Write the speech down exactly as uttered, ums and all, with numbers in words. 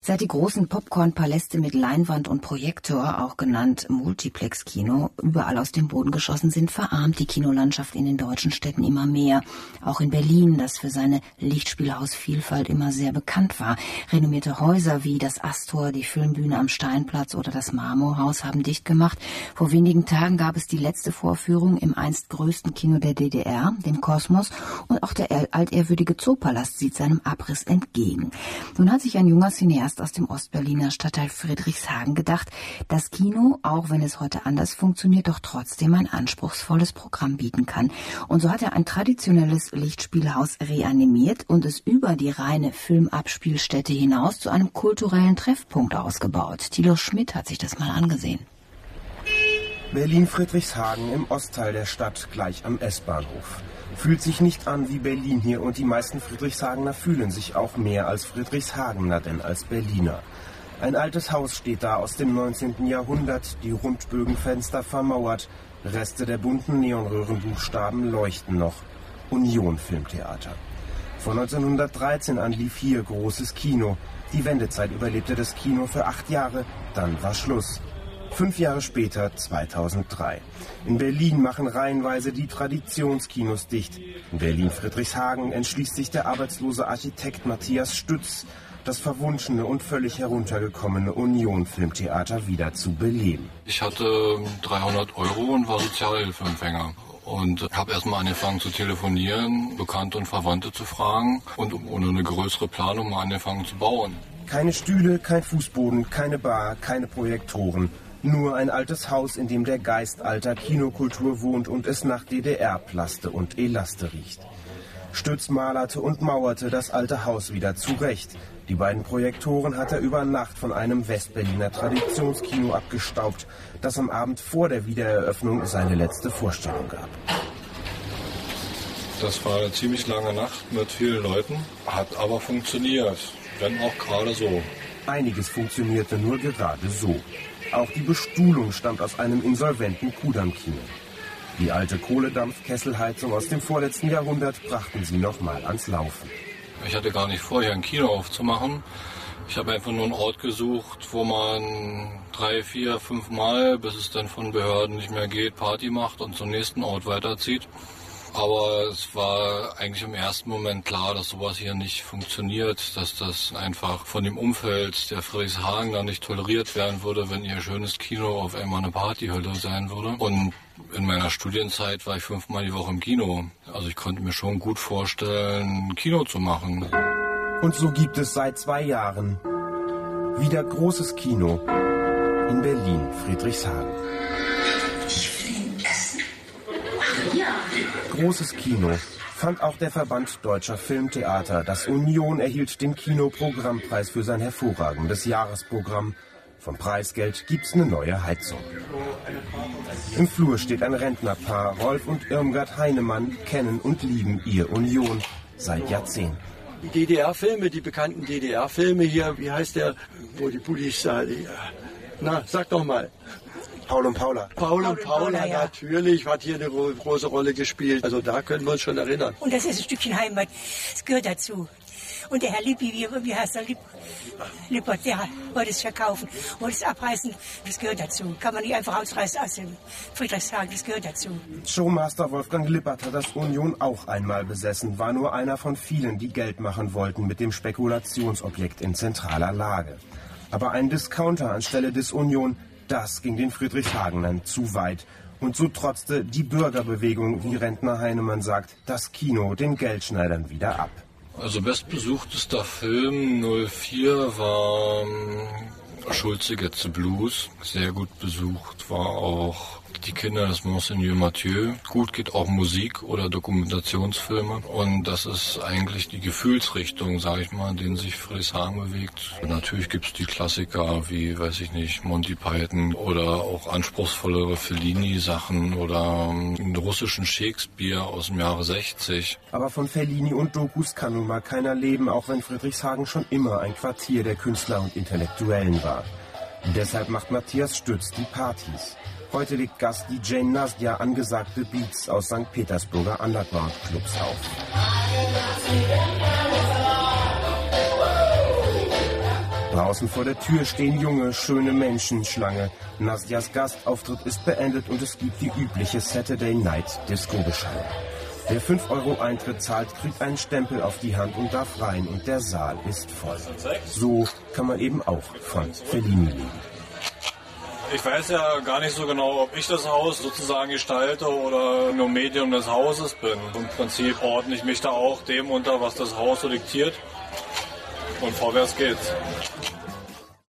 Seit die großen Popcorn-Paläste mit Leinwand und Projektor, auch genannt Multiplex-Kino, überall aus dem Boden geschossen sind, verarmt die Kinolandschaft in den deutschen Städten immer mehr. Auch in Berlin, das für seine Lichtspielhausvielfalt immer sehr bekannt war. Renommierte Häuser wie das Astor, die Filmbühne am Steinplatz oder das Marmorhaus haben dicht gemacht. Vor wenigen Tagen gab es die letzte Vorführung im einst größten Kino der D D R, dem Kosmos, und auch der altehrwürdige Zoopalast sieht seinem Abriss entgegen. Nun hat sich ein junger Cineast aus dem Ostberliner Stadtteil Friedrichshagen gedacht, das Kino, auch wenn es heute anders funktioniert, doch trotzdem ein anspruchsvolles Programm bieten kann. Und so hat er ein traditionelles Lichtspielhaus reanimiert und es über die reine Filmabspielstätte hinaus zu einem kulturellen Treffpunkt ausgebaut. Thilo Schmidt hat sich das mal angesehen. Berlin-Friedrichshagen im Ostteil der Stadt, gleich am S-Bahnhof. Fühlt sich nicht an wie Berlin hier und die meisten Friedrichshagener fühlen sich auch mehr als Friedrichshagener denn als Berliner. Ein altes Haus steht da aus dem neunzehnten Jahrhundert, die Rundbögenfenster vermauert, Reste der bunten Neonröhrenbuchstaben leuchten noch. Union Filmtheater. Von neunzehnhundertdreizehn an lief hier großes Kino. Die Wendezeit überlebte das Kino für acht Jahre, dann war Schluss. Fünf Jahre später, zweitausenddrei. In Berlin machen reihenweise die Traditionskinos dicht. In Berlin-Friedrichshagen entschließt sich der arbeitslose Architekt Matthias Stütz, das verwunschene und völlig heruntergekommene Union Filmtheater wieder zu beleben. Ich hatte dreihundert Euro und war Sozialhilfeempfänger. Und habe erstmal angefangen zu telefonieren, Bekannte und Verwandte zu fragen und ohne eine größere Planung mal angefangen zu bauen. Keine Stühle, kein Fußboden, keine Bar, keine Projektoren. Nur ein altes Haus, in dem der Geist alter Kinokultur wohnt und es nach D D R-Plaste und Elaste riecht. Stütz malerte und mauerte das alte Haus wieder zurecht. Die beiden Projektoren hat er über Nacht von einem Westberliner Traditionskino abgestaubt, das am Abend vor der Wiedereröffnung seine letzte Vorstellung gab. Das war eine ziemlich lange Nacht mit vielen Leuten, hat aber funktioniert, wenn auch gerade so. Einiges funktionierte nur gerade so. Auch die Bestuhlung stammt aus einem insolventen Kudamm-Kino. Die alte Kohledampfkesselheizung aus dem vorletzten Jahrhundert brachten sie nochmal ans Laufen. Ich hatte gar nicht vor, hier ein Kino aufzumachen. Ich habe einfach nur einen Ort gesucht, wo man drei, vier, fünf Mal, bis es dann von Behörden nicht mehr geht, Party macht und zum nächsten Ort weiterzieht. Aber es war eigentlich im ersten Moment klar, dass sowas hier nicht funktioniert, dass das einfach von dem Umfeld der Friedrichshagen da nicht toleriert werden würde, wenn ihr schönes Kino auf einmal eine Partyhölle sein würde. Und in meiner Studienzeit war ich fünfmal die Woche im Kino. Also ich konnte mir schon gut vorstellen, ein Kino zu machen. Und so gibt es seit zwei Jahren wieder großes Kino in Berlin-Friedrichshagen. Großes Kino fand auch der Verband Deutscher Filmtheater. Das Union erhielt den Kinoprogrammpreis für sein hervorragendes Jahresprogramm. Vom Preisgeld gibt's eine neue Heizung. Im Flur steht ein Rentnerpaar. Rolf und Irmgard Heinemann kennen und lieben ihr Union seit Jahrzehnten. Die D D R-Filme, die bekannten D D R-Filme hier, wie heißt der, wo die Bullis da, na, sag doch mal. Paul und Paula. Paul und Paula, Paula, ja. Natürlich, hat hier eine große Rolle gespielt. Also da können wir uns schon erinnern. Und das ist ein Stückchen Heimat, das gehört dazu. Und der Herr Lippi, wie, wie heißt der Lipp, Lippert, der wollte es verkaufen, wollte es abreißen, das gehört dazu. Kann man nicht einfach ausreißen aus dem Friedrichshagen, das gehört dazu. Showmaster Wolfgang Lippert hat das Union auch einmal besessen, war nur einer von vielen, die Geld machen wollten mit dem Spekulationsobjekt in zentraler Lage. Aber ein Discounter anstelle des Union, das ging den Friedrichshagenern zu weit. Und so trotzte die Bürgerbewegung, wie Rentner Heinemann sagt, das Kino den Geldschneidern wieder ab. Also bestbesuchtester Film null vier war Schulze Gets the Blues. Sehr gut besucht war auch Die Kinder des Monseigneur Mathieu. Gut geht auch Musik oder Dokumentationsfilme. Und das ist eigentlich die Gefühlsrichtung, sage ich mal, in denen sich Friedrichshagen bewegt. Und natürlich gibt es die Klassiker wie, weiß ich nicht, Monty Python oder auch anspruchsvollere Fellini-Sachen oder einen russischen Shakespeare aus dem Jahre sechzig. Aber von Fellini und Dokus kann nun mal keiner leben, auch wenn Friedrichshagen schon immer ein Quartier der Künstler und Intellektuellen war. Und deshalb macht Matthias Stütz die Partys. Heute legt Gast D J Nasdja angesagte Beats aus Sankt Petersburger Underground-Clubs auf. Draußen vor der Tür stehen junge, schöne Menschen Schlange. Nastjas Gastauftritt ist beendet und es gibt die übliche Saturday Night Disco-Beschallung. Wer fünf Euro Eintritt zahlt, kriegt einen Stempel auf die Hand und darf rein und der Saal ist voll. So kann man eben auch von Fellini leben. Ich weiß ja gar nicht so genau, ob ich das Haus sozusagen gestalte oder nur Medium des Hauses bin. Im Prinzip ordne ich mich da auch dem unter, was das Haus so diktiert. Und vorwärts geht's.